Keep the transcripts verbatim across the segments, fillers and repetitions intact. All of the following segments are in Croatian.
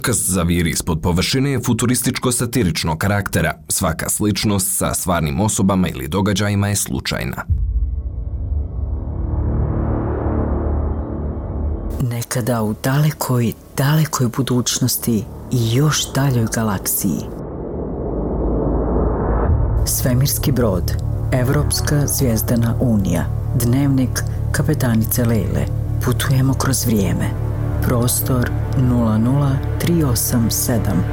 Podcast zaviri ispod površine je futurističko-satiričnog karaktera. Svaka sličnost sa stvarnim osobama ili događajima je slučajna. Nekada u dalekoj, dalekoj budućnosti i još daljoj galaksiji. Svemirski brod, Evropska zvijezdana unija, dnevnik kapetanice Lejle. Putujemo kroz vrijeme. Prostor nula nula tri osam sedam.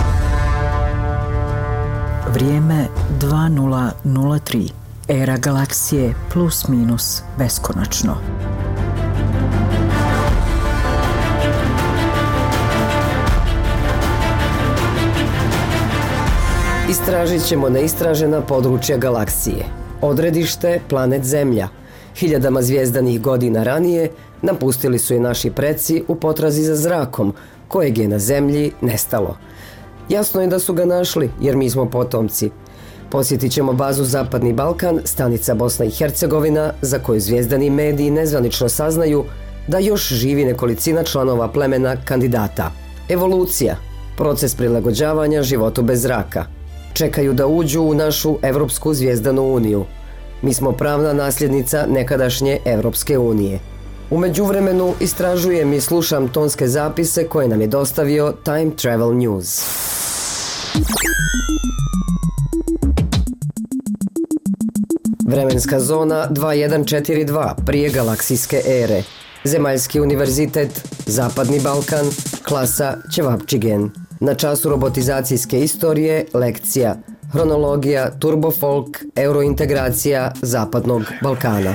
Vrijeme dva nula nula tri. Era galaksije plus minus beskonačno. Istražit ćemo neistražena područja galaksije. Odredište planet Zemlja. Hiljadama zvijezdanih godina ranije napustili su je naši preci u potrazi za zrakom, kojeg je na Zemlji nestalo. Jasno je da su ga našli, jer mi smo potomci. Posjetit ćemo bazu Zapadni Balkan, stanica Bosna i Hercegovina, za koju zvijezdani mediji nezvanično saznaju da još živi nekolicina članova plemena kandidata. Evolucija, proces prilagođavanja životu bez zraka. Čekaju da uđu u našu Evropsku zvijezdanu uniju. Mi smo pravna nasljednica nekadašnje Evropske unije. U međuvremenu istražujem i slušam tonske zapise koje nam je dostavio Time Travel News. Vremenska zona dva jedan četiri dva prije galaksijske ere. Zemaljski univerzitet, Zapadni Balkan, klasa Ćevapčigen. Na času robotizacijske istorije, lekcija Hronologija, turbofolk, eurointegracija Zapadnog Balkana.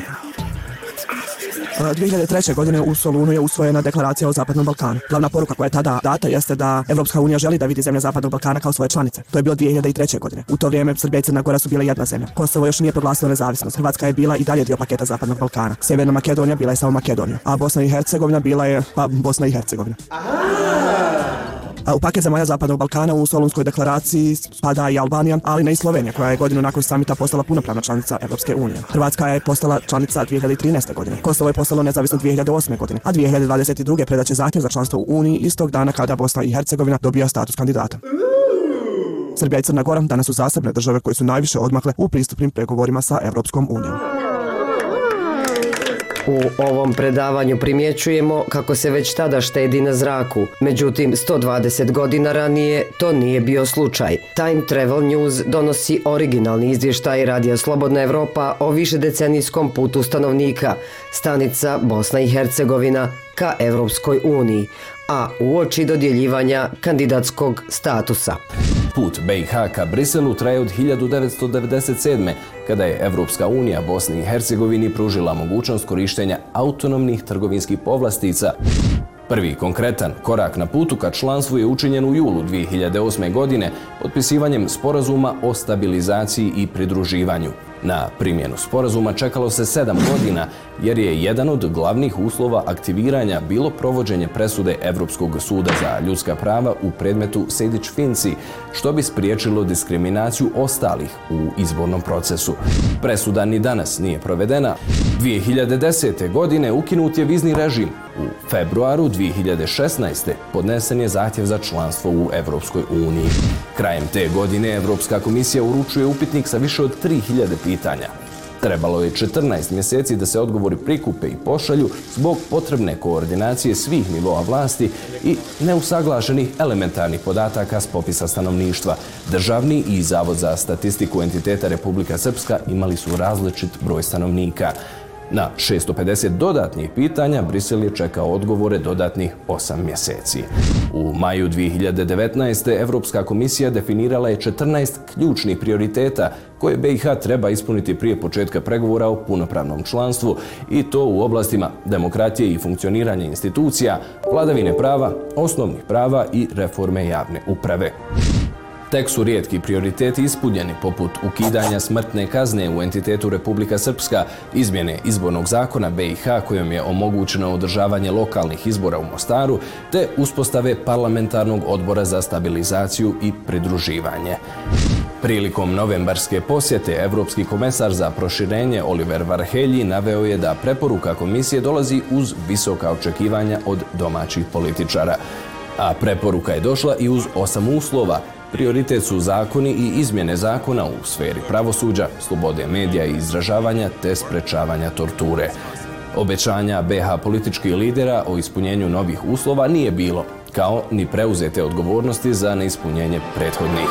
dvije hiljade treće. godine u Solunu je usvojena deklaracija o Zapadnom Balkanu. Glavna poruka koja je tada data jeste da Evropska unija želi da vidi zemlje Zapadnog Balkana kao svoje članice. To je bilo dvije hiljade treće. godine. U to vrijeme Srbija i Crna Gora su bile jedna zemlja. Kosovo još nije proglasilo nezavisnost. Hrvatska je bila i dalje dio paketa Zapadnog Balkana. Sjeverna Makedonija bila je samo Makedonija, a Bosna i Hercegovina bila je pa Bosna i Hercegovina. U paket zemalja Zapadnog Balkana u Solunskoj deklaraciji spada i Albanija, ali ne i Slovenija, koja je godinu nakon samita postala punopravna članica Evropske unije. Hrvatska je postala članica dvije hiljade trinaeste. godine. Kosovo je postalo nezavisno dvije hiljade osme. godine, a dvije hiljade dvadeset druge. predaće zahtjev za članstvo u Uniji istog dana kada Bosna i Hercegovina dobija status kandidata. Srbija i Crna Gora danas su zasebne države koje su najviše odmakle u pristupnim pregovorima sa Evropskom unijom. U ovom predavanju primjećujemo kako se već tada štedi na zraku. Međutim, sto dvadeset godina ranije to nije bio slučaj. Time Travel News donosi originalni izvještaj Radija Slobodna Evropa o višedecenijskom putu stanovnika, stanica Bosna i Hercegovina ka Evropskoj uniji, a uoči dodjeljivanja kandidatskog statusa. Put B i H ka Briselu traje od hiljadu devetsto devedeset sedme. kada je Evropska unija Bosni i Hercegovini pružila mogućnost korištenja autonomnih trgovinskih povlastica. Prvi konkretan korak na putu ka članstvu je učinjen u julu dvije hiljade osme. godine potpisivanjem sporazuma o stabilizaciji i pridruživanju. Na primjenu sporazuma čekalo se sedam godina, jer je jedan od glavnih uslova aktiviranja bilo provođenje presude Evropskog suda za ljudska prava u predmetu Sejdić-Finci, što bi spriječilo diskriminaciju ostalih u izbornom procesu. Presuda ni danas nije provedena. dvije hiljade desete. godine ukinut je vizni režim. U februaru dvije hiljade šesnaeste. podnesen je zahtjev za članstvo u Evropskoj uniji. Krajem te godine Evropska komisija uručuje upitnik sa više od tri hiljade pitanja. Trebalo je četrnaest mjeseci da se odgovori prikupe i pošalju zbog potrebne koordinacije svih nivoa vlasti i neusaglašenih elementarnih podataka s popisa stanovništva. Državni i Zavod za statistiku entiteta Republika Srpska imali su različit broj stanovnika. Na šesto pedeset dodatnih pitanja Brisel je čekao odgovore dodatnih osam mjeseci. U maju dvije hiljade devetnaeste. Evropska komisija definirala je četrnaest ključnih prioriteta koje B i H treba ispuniti prije početka pregovora o punopravnom članstvu, i to u oblastima demokratije i funkcioniranja institucija, vladavine prava, osnovnih prava i reforme javne uprave. Tek su rijetki prioriteti ispunjeni, poput ukidanja smrtne kazne u entitetu Republika Srpska, izmjene izbornog zakona B i H kojom je omogućeno održavanje lokalnih izbora u Mostaru, te uspostave parlamentarnog odbora za stabilizaciju i pridruživanje. Prilikom novembarske posjete, evropski komesar za proširenje Oliver Varhelyi naveo je da preporuka komisije dolazi uz visoka očekivanja od domaćih političara. A preporuka je došla i uz osam uslova. Prioritet su zakoni i izmjene zakona u sferi pravosuđa, slobode medija i izražavanja te sprečavanja torture. Obećanja be ha političkih lidera o ispunjenju novih uslova nije bilo, kao ni preuzete odgovornosti za neispunjenje prethodnih.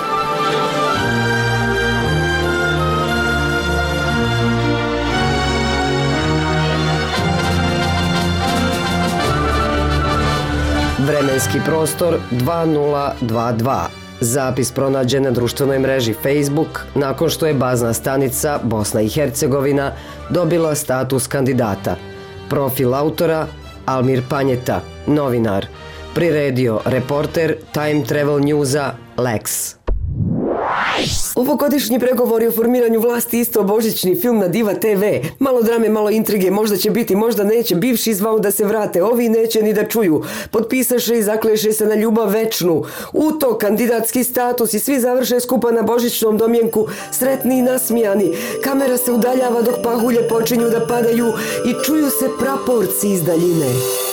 Vremenski prostor dva nula dva dva. Zapis pronađen na društvenoj mreži Facebook nakon što je bazna stanica Bosna i Hercegovina dobila status kandidata. Profil autora Almir Panjeta, novinar. Priredio reporter Time Travel Newsa Lex. Ovogodišnji pregovori o formiranju vlasti isto božićni film na Diva te ve. Malo drame, malo intrige, možda će biti, možda neće. Bivši zvao da se vrate, ovi neće ni da čuju. Potpisaše i zakleše se na ljubav večnu. U to kandidatski status i svi završe skupa na božićnom domjenku, sretni i nasmijani. Kamera se udaljava dok pahulje počinju da padaju i čuju se praporci iz daljine.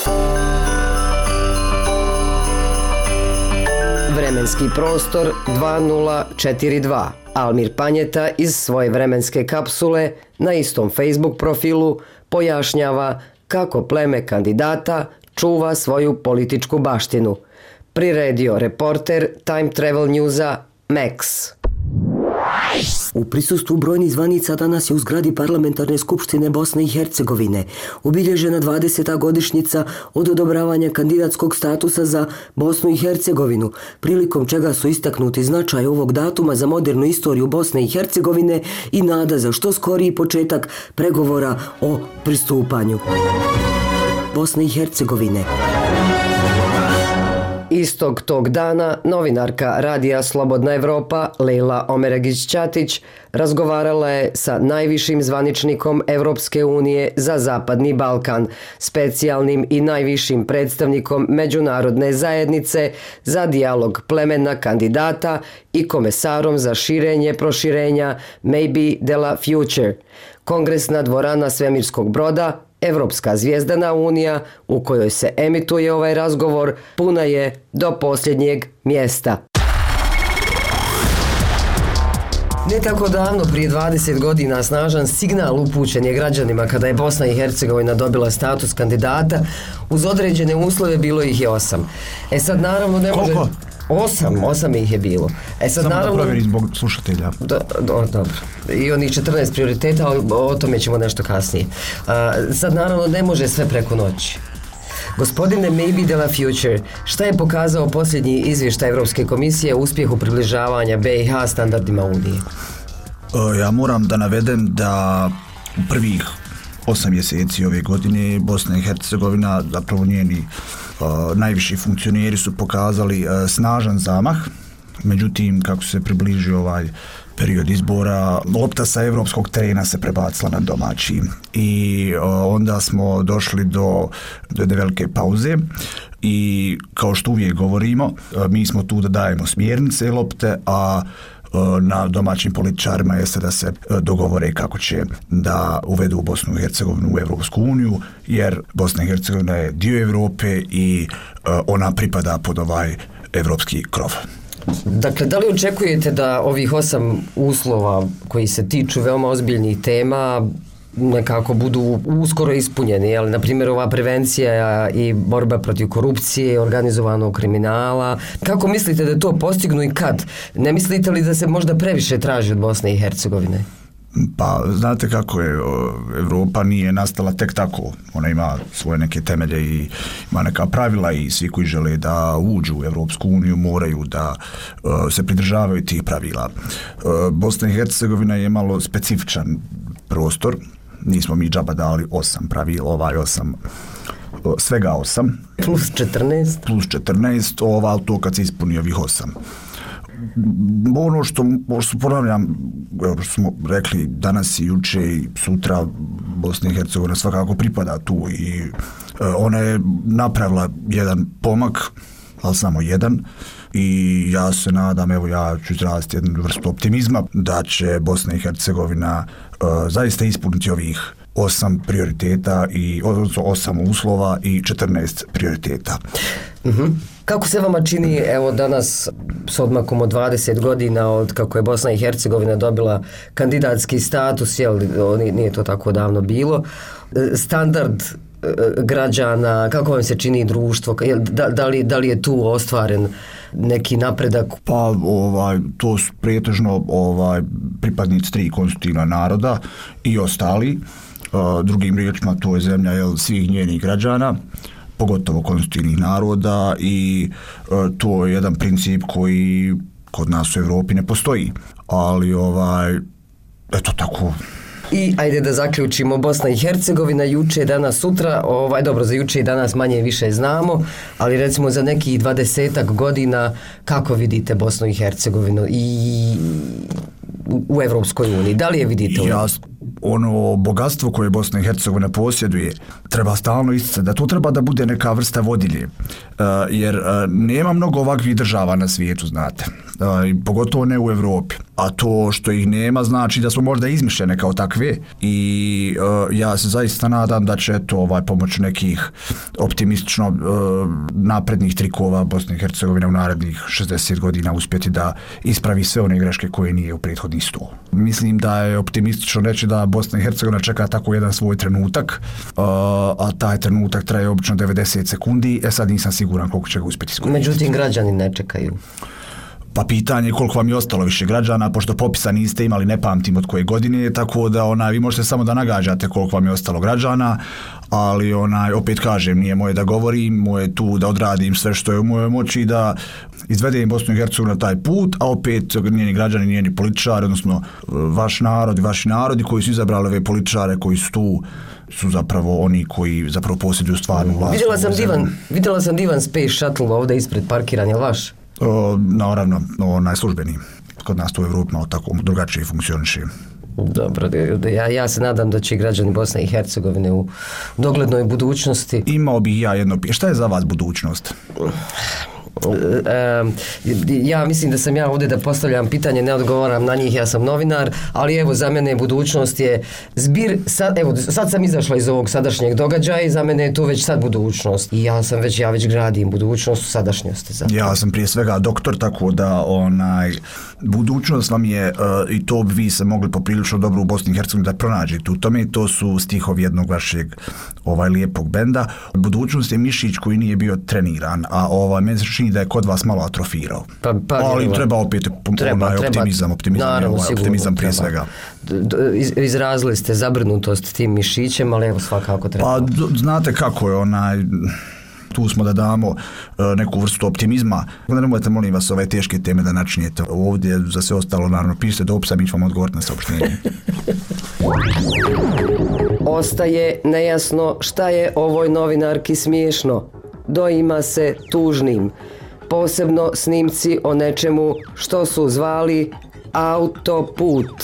Vremenski prostor dva nula četiri dva. Almir Panjeta iz svoje vremenske kapsule na istom Facebook profilu pojašnjava kako pleme kandidata čuva svoju političku baštinu. Priredio reporter Time Travel Newsa Max. U prisustvu brojnih zvanica danas je u zgradi Parlamentarne skupštine Bosne i Hercegovine obilježena dvadeseta godišnjica od odobravanja kandidatskog statusa za Bosnu i Hercegovinu, prilikom čega su istaknuti značaj ovog datuma za modernu istoriju Bosne i Hercegovine i nada za što skoriji početak pregovora o pristupanju Bosne i Hercegovine. Istog tog dana novinarka Radija Slobodna Evropa Lejla Omeragić-Ćatić razgovarala je sa najvišim zvaničnikom Evropske unije za Zapadni Balkan, specijalnim i najvišim predstavnikom međunarodne zajednice za dijalog plemena kandidata i komesarom za širenje proširenja Maybe de la Future. Kongresna dvorana svemirskog broda, Evropska zvijezdana unija u kojoj se emituje ovaj razgovor puna je do posljednjeg mjesta. Ne tako davno, prije dvadeset godina, snažan signal upućen je građanima kada je Bosna i Hercegovina dobila status kandidata. Uz određene uslove bilo ih je osam. E sad naravno ne može... Koliko? Osam, osam ih je bilo. E sad Samo naravno... da provjeri zbog slušatelja. Do, do, dobro. I onih četrnaest prioriteta, o, o tome ćemo nešto kasnije. A, sad naravno ne može sve preko noći. Gospodine Maybe de la Future, šta je pokazao posljednji izvještaj Evropske komisije o uspjehu približavanja be i ha standardima Unije? Ja moram da navedem da u prvih osam mjeseci ove godine Bosna i Hercegovina, zapravo njeni uh, najviši funkcioneri su pokazali uh, snažan zamah. Međutim, kako se približio ovaj period izbora, lopta sa evropskog terena se prebacila na domaći i uh, onda smo došli do, do jedne velike pauze i kao što uvijek govorimo, uh, mi smo tu da dajemo smjernice lopte, a na domaćim političarima jeste da se dogovore kako će da uvedu Bosnu i Hercegovinu u Evropsku uniju, jer Bosna i Hercegovina je dio Evrope i ona pripada pod ovaj evropski krov. Dakle, da li očekujete da ovih osam uslova koji se tiču veoma ozbiljnih tema nekako budu uskoro ispunjeni, jel? Naprimjer, ova prevencija i borba protiv korupcije, organizovanog kriminala. Kako mislite da to postignu i kad? Ne mislite li da se možda previše traži od Bosne i Hercegovine? Pa, znate kako je, Evropa nije nastala tek tako. Ona ima svoje neke temelje i ima neka pravila i svi koji žele da uđu u Evropsku uniju moraju da uh, se pridržavaju tih pravila. Uh, Bosna i Hercegovina je malo specifičan prostor. Nismo mi džaba dali osam pravila, ovaj osam, svega osam. Plus četrnaest. Plus četrnaest, ova, to kad se ispuni ovih osam. Ono što, što ponavljam, što smo rekli danas i juče i sutra, Bosna i Hercegovina svakako pripada tu i ona je napravila jedan pomak, ali samo jedan, i ja se nadam, evo ja ću izraziti jednu vrstu optimizma da će Bosna i Hercegovina uh, zaista ispuniti ovih osam prioriteta i odnosno osam uslova i četrnaest prioriteta. Uh-huh. Kako se vama čini, evo danas s odmakom od dvadeset godina od kako je Bosna i Hercegovina dobila kandidatski status, jel, nije to tako davno bilo, standard građana, kako vam se čini društvo, da, da, li, da li je tu ostvaren neki napredak? Pa ovaj, to su pretežno ovaj, pripadnici tri konstitutivna naroda i ostali. Uh, drugim riječima, to je zemlja jel, svih njenih građana, pogotovo konstitutivnih naroda i uh, to je jedan princip koji kod nas u Europi ne postoji. Ali ovaj, eto tako. I ajde da zaključimo, Bosna i Hercegovina, juče, danas, sutra, ovaj, dobro, za juče i danas manje više znamo, ali recimo za nekih dvadesetak godina, kako vidite Bosnu i Hercegovinu i u, u Evropskoj uniji? Da li je vidite? Ja, ono bogatstvo koje Bosna i Hercegovina posjeduje, treba stalno isticati da to treba da bude neka vrsta vodilje, uh, jer uh, nema mnogo ovakvih država na svijetu, znate, uh, pogotovo ne u Evropi, a to što ih nema znači da smo možda izmišljene kao takve i uh, ja se zaista nadam da će to ovaj, pomoću nekih optimistično uh, naprednih trikova Bosna i Hercegovina u narednih šezdeset godina uspjeti da ispravi sve one greške koje nije u prethodnih sto. Mislim da je optimistično reći da Bosna i Hercegovina čeka tako jedan svoj trenutak, uh, a taj trenutak traje obično devedeset sekundi, e sad nisam siguran koliko će ga uspjeti iskoristiti. Međutim, građani ne čekaju. Pa pitanje je koliko vam je ostalo više građana, pošto popisa niste imali, ne pamtim od koje godine, tako da onaj, vi možete samo da nagađate koliko vam je ostalo građana, ali onaj, opet kažem, nije moje da govorim, moje tu da odradim sve što je u mojoj moći, da izvedem Bosnu i Hercegovinu na taj put, a opet njeni građani, njeni političari, odnosno vaš narod i vaši narodi koji su izabrali ove političare koji su tu, su zapravo oni koji zapravo posjeduju stvarnu vlast. Vidjela sam divan, vidjela sam divan Space Shuttle ovdje ispred parkiran, je li vaš? O, naravno, onaj službeni. Kod nas to u Evropi malo tako drugačije funkcioniše. Dobro, ja, ja se nadam da će građani Bosne i Hercegovine u doglednoj budućnosti... Imao bih ja jedno... Šta je za vas budućnost? E, ja mislim da sam ja ovdje da postavljam pitanje, ne odgovaram na njih, ja sam novinar, ali evo za mene budućnost je zbir, sad, evo sad sam izašla iz ovog sadašnjeg događaja i za mene je to već sad budućnost i ja sam već, ja već gradim budućnost u sadašnjosti. Zapravo. Ja sam prije svega doktor, tako da onaj, budućnost vam je, uh, i to bi vi se mogli poprilično dobro u Bosni i Hercegovini da pronađete u tome, to su stihovi jednog vašeg ovaj lijepog benda. Budućnost je mišić koji nije bio treniran, a ovaj meni se čini da je kod vas malo atrofirao. Pa, pa, ali treba, treba opet treba, onaj optimizam, optimizam, naravno, ovaj, optimizam prije treba. Svega. Iz, izrazili ste zabrinutost tim mišićem, ali evo svakako treba. Pa znate kako je onaj... Tu smo da damo uh, neku vrstu optimizma. Onda nemojte, molim vas, ove teške teme da načinjete ovdje, za sve ostalo, naravno, pišite do opisa, mi ću vam odgovoriti na saopštenje. Ostaje nejasno šta je ovoj novinarki smiješno. Doima se tužnim. Posebno snimci o nečemu što su zvali autoput.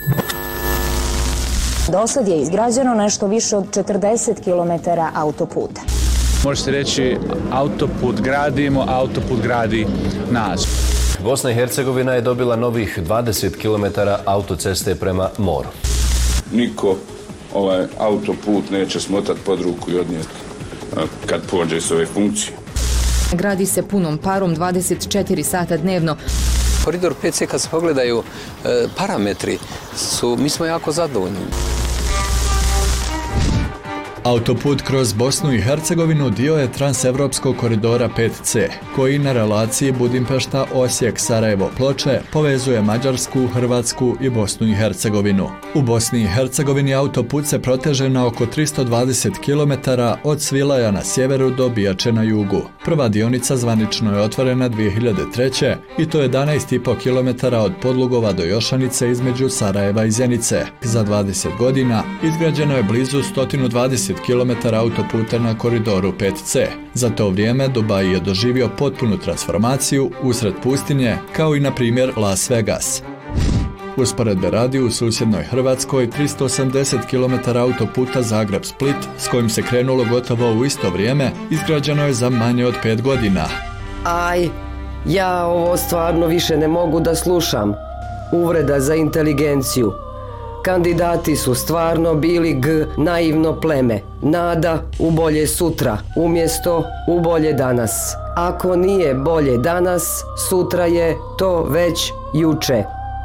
Dosad je izgrađeno nešto više od četrdeset kilometara autoputa. Možete reći, autoput gradimo, autoput gradi nas. Bosna i Hercegovina je dobila novih dvadeset kilometara autoceste prema moru. Niko ovaj autoput neće smotati pod ruku i odnijeti kad pođe s ove funkcije. Gradi se punom parom dvadeset četiri sata dnevno. Koridor pet ce, kad se pogledaju e, parametri, su, mi smo jako zadovoljni. Autoput kroz Bosnu i Hercegovinu dio je transevropskog koridora pet ce, koji na relaciji Budimpešta-Osijek-Sarajevo-Ploče povezuje Mađarsku, Hrvatsku i Bosnu i Hercegovinu. U Bosni i Hercegovini autoput se proteže na oko tristo dvadeset kilometara od Svilaja na sjeveru do Bijače na jugu. Prva dionica zvanično je otvorena dvije hiljade treće i to jedanaest zarez pet kilometara od Podlugova do Jošanice između Sarajeva i Zenice. Za dvadeset godina izgrađeno je blizu sto dvadeset kilometara autoputa na koridoru pet ce. Za to vrijeme Dubai je doživio potpunu transformaciju usred pustinje, kao i na primjer Las Vegas. Usporedbe radi, u susjednoj Hrvatskoj tristo osamdeset kilometara autoputa Zagreb-Split, s kojim se krenulo gotovo u isto vrijeme, izgrađeno je za manje od pet godina. Aj, ja ovo stvarno više ne mogu da slušam. Uvreda za inteligenciju. Kandidati su stvarno bili G, naivno pleme, nada u bolje sutra, umjesto u bolje danas. Ako nije bolje danas, sutra je to već juče.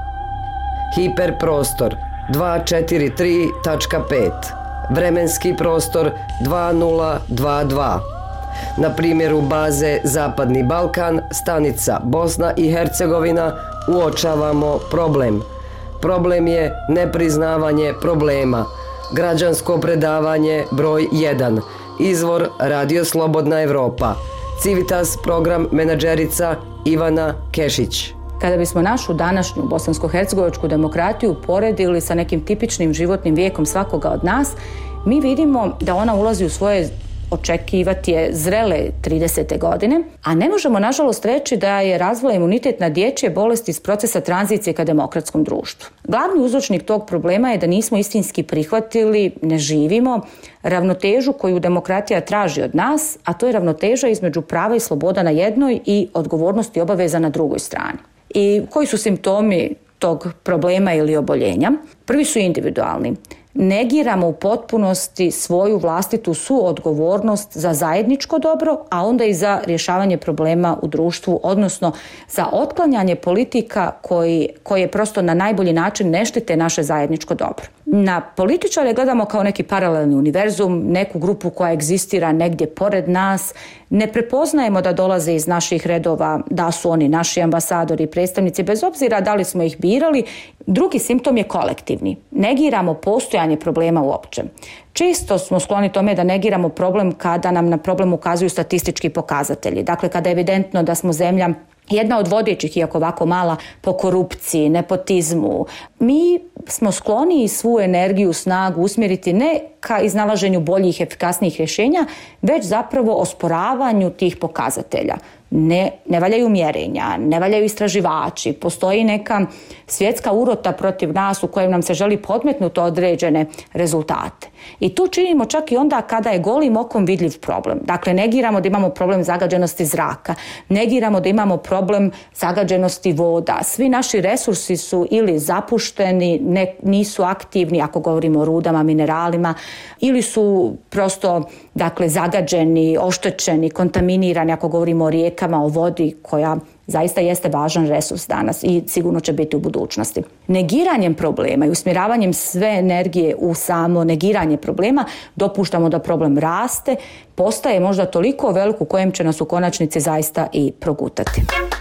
Hiperprostor dva četiri tri tačka pet, vremenski prostor dva nula dva dva. Na primjeru baze Zapadni Balkan, stanica Bosna i Hercegovina, uočavamo problem. Problem je nepriznavanje problema. Građansko predavanje broj jedan. Izvor Radio Slobodna Evropa. Civitas program menadžerica Ivana Kešić. Kada bismo našu današnju bosansko-hercegovačku demokratiju poredili sa nekim tipičnim životnim vijekom svakoga od nas, mi vidimo da ona ulazi u svoje očekivati je zrele tridesete godine, a ne možemo nažalost reći da je razvila imunitet na dječje bolesti iz procesa tranzicije ka demokratskom društvu. Glavni uzročnik tog problema je da nismo istinski prihvatili, ne živimo ravnotežu koju demokratija traži od nas, a to je ravnoteža između prava i sloboda na jednoj i odgovornosti i obaveza na drugoj strani. I koji su simptomi tog problema ili oboljenja? Prvi su individualni. Negiramo u potpunosti svoju vlastitu suodgovornost za zajedničko dobro, a onda i za rješavanje problema u društvu, odnosno za otklanjanje politika koji, koje prosto na najbolji način ne štite naše zajedničko dobro. Na političare gledamo kao neki paralelni univerzum, neku grupu koja egzistira negdje pored nas. Ne prepoznajemo da dolaze iz naših redova, da su oni naši ambasadori i predstavnici, bez obzira da li smo ih birali. Drugi simptom je kolektivni. Negiramo postojanje problema uopće. Često smo skloni tome da negiramo problem kada nam na problem ukazuju statistički pokazatelji. Dakle, kada je evidentno da smo zemlja jedna od vodećih, iako ovako mala, po korupciji, nepotizmu. Mi smo skloni i svu energiju, snagu usmjeriti ne ka iznalaženju boljih, efikasnijih rješenja, već zapravo osporavanju tih pokazatelja. Ne, ne valjaju mjerenja, ne valjaju istraživači, postoji neka svjetska urota protiv nas u kojem nam se želi podmetnuti određene rezultate. I tu činimo čak i onda kada je golim okom vidljiv problem. Dakle, negiramo da imamo problem zagađenosti zraka, negiramo da imamo problem zagađenosti voda. Svi naši resursi su ili zapušteni, ne, nisu aktivni, ako govorimo o rudama, mineralima, ili su prosto dakle, zagađeni, oštećeni, kontaminirani, ako govorimo o rijekama, o vodi koja zaista jeste važan resurs danas i sigurno će biti u budućnosti. Negiranjem problema i usmjeravanjem sve energije u samo negiranje problema dopuštamo da problem raste, postaje možda toliko velik u kojem će nas u konačnici zaista i progutati.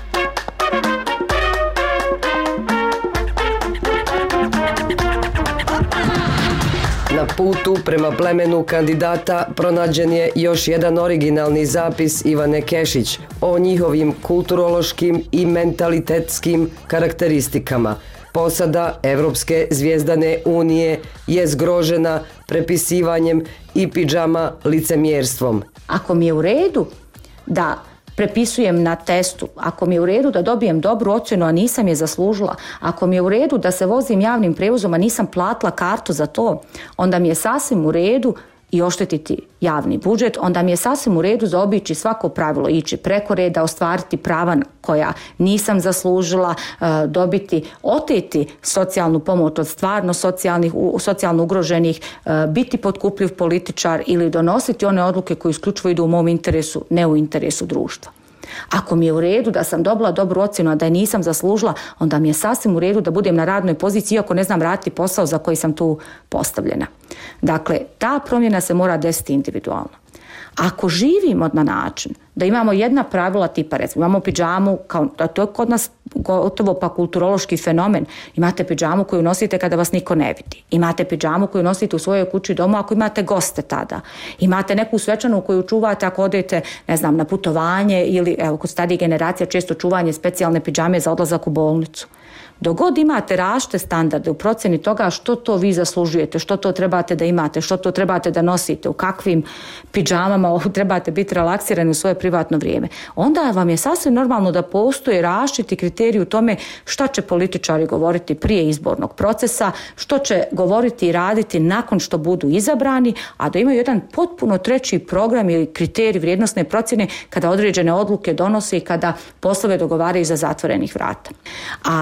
Na putu prema plemenu kandidata pronađen je još jedan originalni zapis Ivane Kešić o njihovim kulturološkim i mentalitetskim karakteristikama. Posada Evropske zvijezdane unije je zgrožena prepisivanjem i pidžama licemjerstvom. Ako mi je u redu da prepisujem na testu, ako mi je u redu da dobijem dobru ocjenu, a nisam je zaslužila, ako mi je u redu da se vozim javnim prijevozom, a nisam platila kartu za to, onda mi je sasvim u redu i oštetiti javni budžet, onda mi je sasvim u redu zaobići svako pravilo, ići preko reda, ostvariti prava koja nisam zaslužila, dobiti, oteti socijalnu pomoć od stvarno socijalnih, socijalno ugroženih, biti potkupljiv političar ili donositi one odluke koje isključivo idu u mom interesu, ne u interesu društva. Ako mi je u redu da sam dobila dobru ocjenu, a da je nisam zaslužila, onda mi je sasvim u redu da budem na radnoj poziciji, iako ne znam raditi posao za koji sam tu postavljena. Dakle, ta promjena se mora desiti individualno. Ako živimo na način da imamo jedna pravila tipa, recimo, imamo pidžamu, kao, to je kod nas gotovo pa kulturološki fenomen. Imate pidžamu koju nosite kada vas niko ne vidi. Imate pidžamu koju nosite u svojoj kući domu ako imate goste tada. Imate neku svečanu koju čuvate ako odete, ne znam, na putovanje ili, evo, kod starijih generacija često čuvanje specijalne pidžame za odlazak u bolnicu. Dok god imate različite standarde u procjeni toga što to vi zaslužujete, što to trebate da imate, što to trebate da nosite, u kakvim pidžamama trebate biti relaksirani u svoje privatno vrijeme, onda vam je sasvim normalno da postoje različiti kriteriji u tome šta će političari govoriti prije izbornog procesa, što će govoriti i raditi nakon što budu izabrani, a da imaju jedan potpuno treći program ili kriterij vrijednosne procjene kada određene odluke donose i kada poslove dogovaraju za zatvorenih vrata. A kada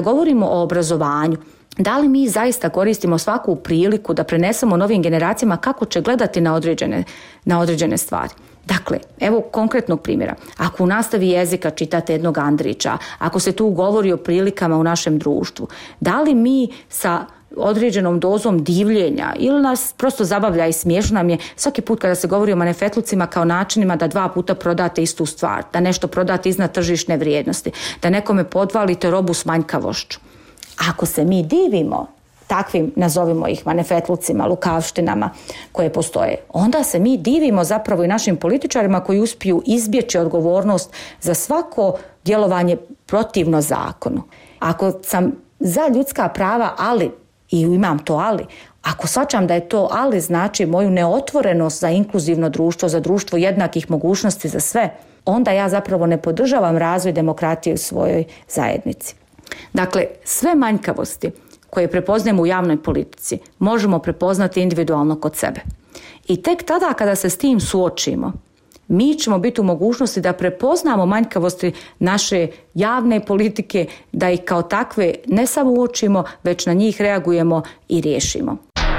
govorimo o obrazovanju, da li mi zaista koristimo svaku priliku da prenesemo novim generacijama kako će gledati na određene, na određene stvari? Dakle, evo konkretnog primjera. Ako u nastavi jezika čitate jednog Andrića, ako se tu govori o prilikama u našem društvu, da li mi sa određenom dozom divljenja ili nas prosto zabavlja i smiješno nam je svaki put kada se govori o manifetlucima kao načinima da dva puta prodate istu stvar, da nešto prodate iznad tržišne vrijednosti, da nekome podvalite robu s manjkavošću. Ako se mi divimo takvim, nazovimo ih manifetlucima, lukavštinama koje postoje, onda se mi divimo zapravo i našim političarima koji uspiju izbjeći odgovornost za svako djelovanje protivno zakonu. Ako sam za ljudska prava, ali, i imam to ali, ako shvaćam da je to ali znači moju neotvorenost za inkluzivno društvo, za društvo jednakih mogućnosti za sve, onda ja zapravo ne podržavam razvoj demokratije u svojoj zajednici. Dakle, sve manjkavosti koje prepoznajemo u javnoj politici možemo prepoznati individualno kod sebe. I tek tada kada se s tim suočimo, mi ćemo biti u mogućnosti da prepoznamo manjkavosti naše javne politike, da ih kao takve ne samo uočimo, već na njih reagujemo i riješimo.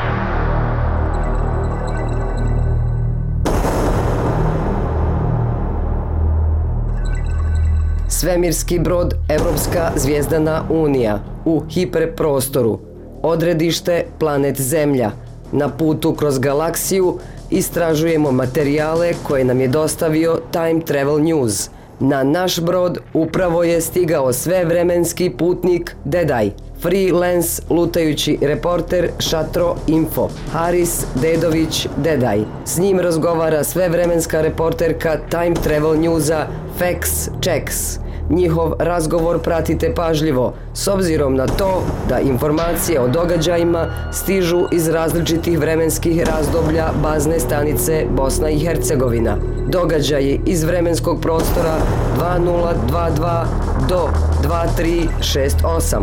Svemirski brod Evropska zvijezdana unija u hiperprostoru. Odredište planet Zemlja. Na putu kroz galaksiju istražujemo materijale koje nam je dostavio Time Travel News. Na naš brod upravo je stigao svevremenski putnik Dedaj, freelance lutajući reporter Šatro Info, Haris Dedović Dedaj. S njim razgovara svevremenska reporterka Time Travel Newsa Fax Checks. Njihov razgovor pratite pažljivo, s obzirom na to da informacije o događajima stižu iz različitih vremenskih razdoblja bazne stanice Bosna i Hercegovina. Događaji iz vremenskog prostora dva nula dva dva do dva tri šest osam.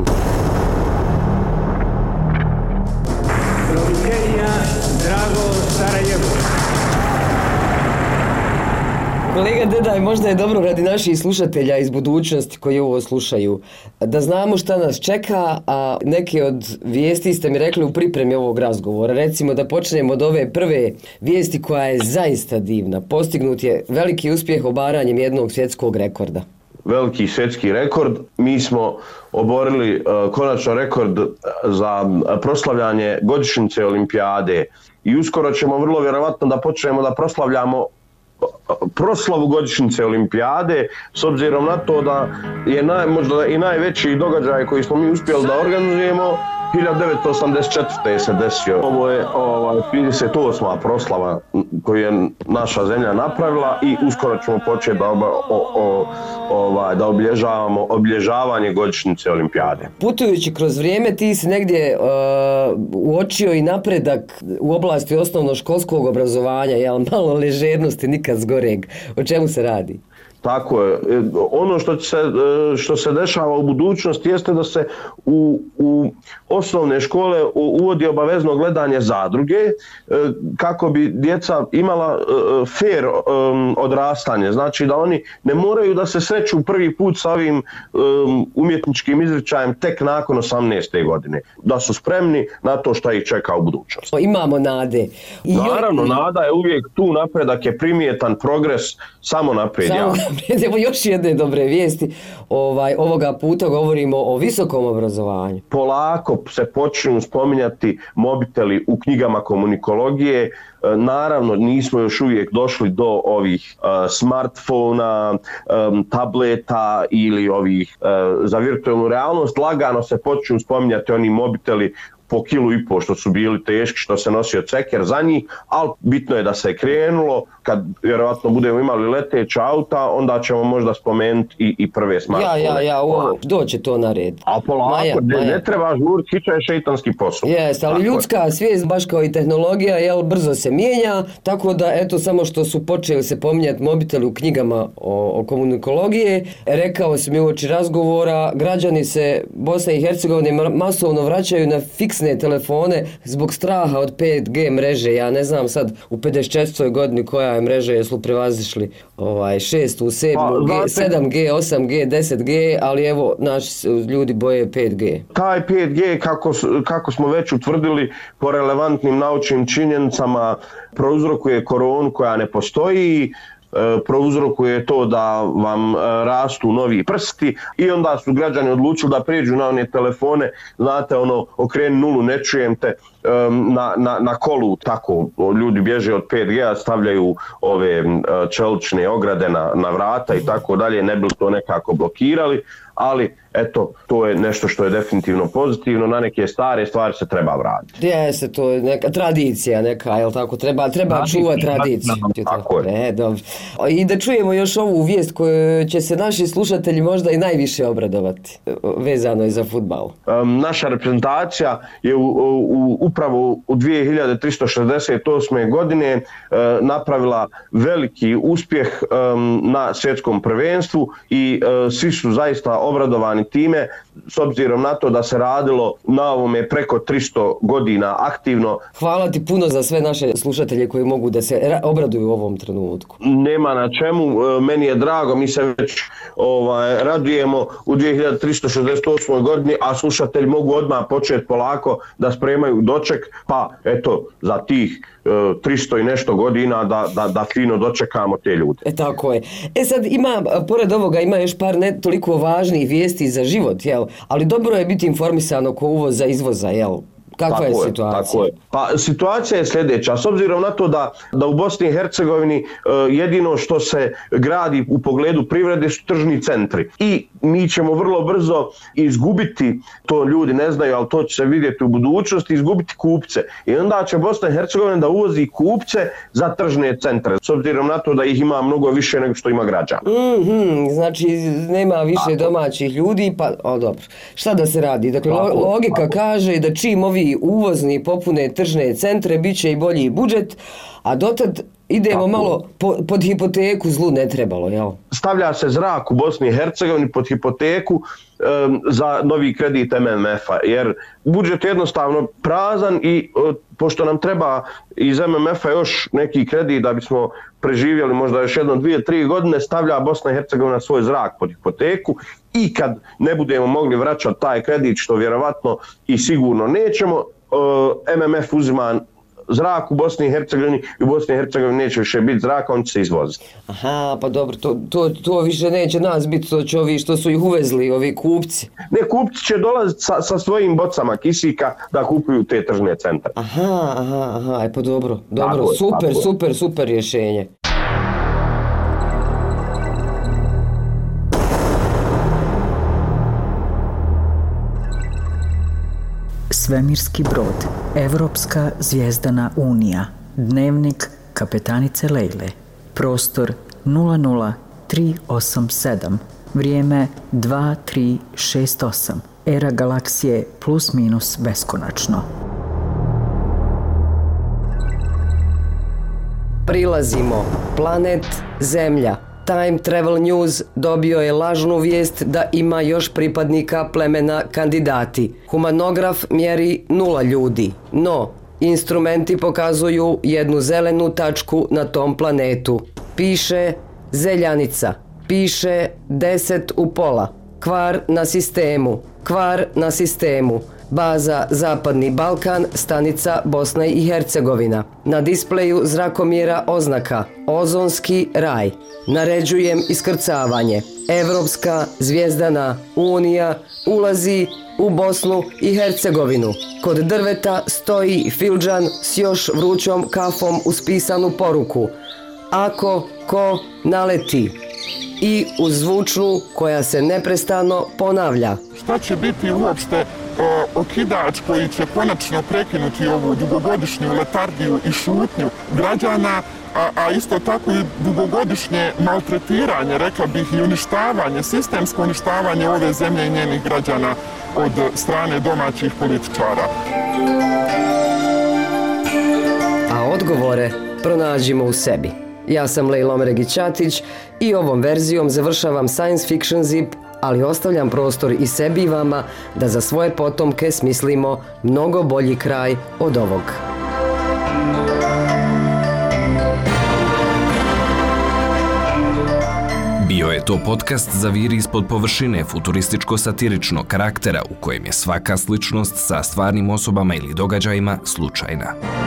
Doviđenja, drago Sarajevo. Kolega Dedaj, možda je dobro radi naših slušatelja iz budućnosti koji ovo slušaju, da znamo šta nas čeka, a neke od vijesti ste mi rekli u pripremi ovog razgovora. Recimo da počnemo od ove prve vijesti koja je zaista divna. Postignut je veliki uspjeh obaranjem jednog svjetskog rekorda. Veliki svjetski rekord. Mi smo oborili uh, konačno rekord za proslavljanje godišnjice olimpijade i uskoro ćemo vrlo vjerovatno da počnemo da proslavljamo proslavu godišnjice olimpijade, s obzirom na to da je naj, možda i najveći događaj koji smo mi uspjeli da organizujemo hiljadu devetsto osamdeset četvrte se desio. Ovo je ovaj, trideset osma proslava koju je naša zemlja napravila i uskoro ćemo početi da, oba, o, o, ovaj, da obilježavamo obilježavanje godišnjice olimpijade. Putujući kroz vrijeme ti si negdje uh, uočio i napredak u oblasti osnovnoškolskog obrazovanja, jel, malo ležernosti nikad zgoreg. O čemu se radi? Tako je. Ono što se, što se dešava u budućnosti jeste da se u, u osnovne škole uvodi obavezno gledanje zadruge kako bi djeca imala fair odrastanje. Znači da oni ne moraju da se sreću prvi put sa ovim umjetničkim izričajem tek nakon osamnaeste godine. Da su spremni na to što ih čeka u budućnosti. Imamo nade. I Naravno, joj... nada je uvijek tu, napredak je primjetan, progres samo naprijed. Samo Evo još jedne dobre vijesti. Ovaj, ovoga puta govorimo o visokom obrazovanju. Polako se počinju spominjati mobiteli u knjigama komunikologije. Naravno, nismo još uvijek došli do ovih uh, smartfona, um, tableta ili ovih uh, za virtualnu realnost. Lagano se počinju spominjati oni mobiteli po kilu i po što su bili teški, što se nosio ceker za njih, ali bitno je da se krenulo. Kad vjerovatno budemo imali leteća auta, onda ćemo možda spomenuti i, i prve smartfone. Ja, ja, ja, ovo, doće to na red. A polako, Maja, ne, Maja. ne treba žuriti, hića je šeitanski posao. Jes, ali tako ljudska je svijest, baš kao i tehnologija, jel, brzo se mijenja, tako da, eto, samo što su počeli se pominjati mobiteli u knjigama o, o komunikologije, rekao sam mi uoči razgovora, građani se Bosne i Hercegovine masovno vraćaju na fiks fiksne telefone zbog straha od pet G mreže. Ja ne znam sad u pedeset četvrtoj godini koja je mreža, jesu prevazišli ovaj, šestu, sedmu, G, sedam G, osam G, deset G, ali evo naši ljudi boje pet G. Taj pet G, kako, kako smo već utvrdili po relevantnim naučnim činjenicama, prouzrokuje koronu koja ne postoji, prouzrokuje to da vam rastu novi prsti i onda su građani odlučili da prijeđu na one telefone, znate ono, okreni nulu, ne čujem te, na, na, na kolu, tako ljudi bježe od pet G-a, stavljaju ove čelične ograde na, na vrata i tako dalje, ne bi to nekako blokirali, ali eto, to je nešto što je definitivno pozitivno, na neke stare stvari se treba vratiti. Jeste, to je neka tradicija neka, jel tako, treba, treba čuvati tradiciju. Tako je. E, dobro. I da čujemo još ovu vijest koju će se naši slušatelji možda i najviše obradovati, vezano je za fudbal. Um, naša reprezentacija je u, u, upravo u dvije hiljade tristo šezdeset osme godine uh, napravila veliki uspjeh um, na svjetskom prvenstvu i uh, svi su zaista obradovani time, s obzirom na to da se radilo na ovome preko tristo godina aktivno. Hvala ti puno za sve naše slušatelje koji mogu da se obraduju u ovom trenutku. Nema na čemu, meni je drago, mi se već ovaj, radujemo u dvije hiljade tristo šezdeset osmoj godini, a slušatelji mogu odmah početi polako da spremaju doček, pa eto, za tih tristo i nešto godina da, da, da fino dočekamo te ljude. E tako je. E sad ima, pored ovoga ima još par ne toliko važnih vijesti za život, jel? Ali dobro je biti informisan oko uvoza izvoza, jel? Kakva je situacija? Tako je. Pa situacija je sljedeća. S obzirom na to da, da u Bosni i Hercegovini uh, jedino što se gradi u pogledu privrede su tržni centri. I mi ćemo vrlo brzo izgubiti, to ljudi ne znaju, ali to će se vidjeti u budućnosti, izgubiti kupce. I onda će Bosna i Hercegovina da uvozi kupce za tržne centre. S obzirom na to da ih ima mnogo više nego što ima građana. Mm-hmm, znači nema više tako domaćih ljudi, pa o, dobro. Šta da se radi? Dakle, tako, logika tako kaže da čim ovi uvozni popune tržne centre, bit će i bolji budžet, a dotad idemo tako malo po, pod hipoteku, zlu ne trebalo, jel? Stavlja se zrak u Bosni i Hercegovini pod hipoteku um, za novi kredit M M F-a, jer budžet je jednostavno prazan i uh, pošto nam treba iz M M F-a još neki kredit da bismo preživjeli možda još jedno, dvije, tri godine, stavlja Bosna i Hercegovina svoj zrak pod hipoteku i kad ne budemo mogli vraćati taj kredit, što vjerovatno i sigurno nećemo, uh, M M F uzima zrak u Bosni i Hercegovini i u Bosni i Hercegovini neće više biti zraka, on će se izvoziti. Aha, pa dobro, to, to, to više neće nas biti, to će ovi što su ih uvezli, ovi kupci. Ne, kupci će dolaziti sa, sa svojim bocama kisika da kupuju te tržne centre. Aha, aha, aha, e pa dobro, dobro, tako super, je, super, super rješenje. Svemirski brod, Evropska zvijezdana unija, dnevnik kapetanice Lejle, prostor nula nula tri osam sedam, vrijeme dva tri šest osam, era galaksije plus minus beskonačno. Prilazimo, planet Zemlja. Time Travel News dobio je lažnu vijest da ima još pripadnika plemena kandidati. Humanograf mjeri nula ljudi, no instrumenti pokazuju jednu zelenu tačku na tom planetu. Piše Zeljanica, piše deset u pola, kvar na sistemu, kvar na sistemu. Baza Zapadni Balkan, stanica Bosna i Hercegovina. Na displeju zrakomjera oznaka Ozonski raj. Naređujem iskrcavanje. Evropska zvijezdana unija ulazi u Bosnu i Hercegovinu. Kod drveta stoji fildžan s još vrućom kafom uz pisanu poruku. Ako ko naleti. I uz zvučnu koja se neprestano ponavlja. Šta će biti uopšte o, okidač koji će konačno prekinuti ovu dugogodišnju letargiju i šutnju građana, a, a isto tako i dugogodišnje maltretiranje, rekla bih i uništavanje, sistemsko uništavanje ove zemlje i njenih građana od strane domaćih političara. A odgovore pronađimo u sebi. Ja sam Lejla Omeregić-Ćatić i ovom verzijom završavam Science Fiction Zip ali ostavljam prostor i sebi i vama da za svoje potomke smislimo mnogo bolji kraj od ovog. Bio je to podcast Zaviri ispod površine futurističko-satiričnog karaktera u kojem je svaka sličnost sa stvarnim osobama ili događajima slučajna.